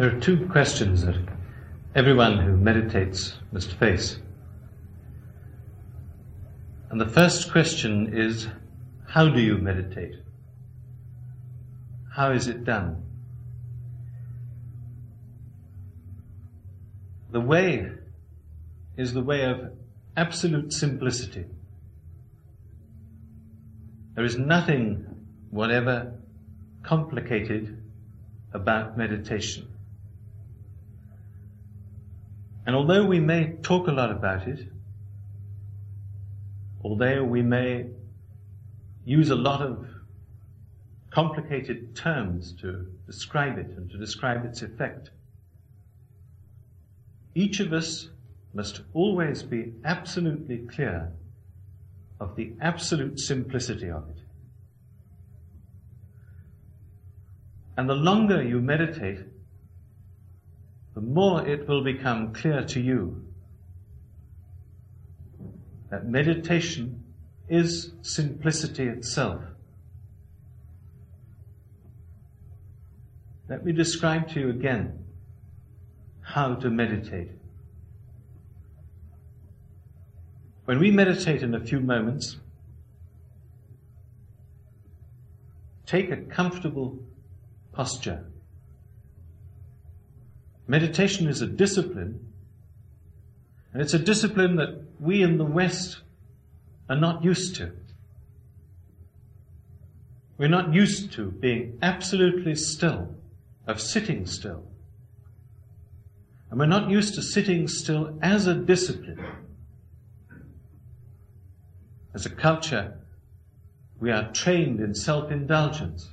There are two questions that everyone who meditates must face. And the first question is, how do you meditate? How is it done? The way is the way of absolute simplicity. There is nothing whatever complicated about meditation. And although we may talk a lot about it, although we may use a lot of complicated terms to describe it and to describe its effect, each of us must always be absolutely clear of the absolute simplicity of it. And the longer you meditate, the more it will become clear to you that meditation is simplicity itself. Let me describe to you again how to meditate. When we meditate in a few moments, take a comfortable posture. Meditation is a discipline, and it's a discipline that we in the West are not used to. We're not used to being absolutely still, of sitting still. And we're not used to sitting still as a discipline. As a culture, we are trained in self-indulgence.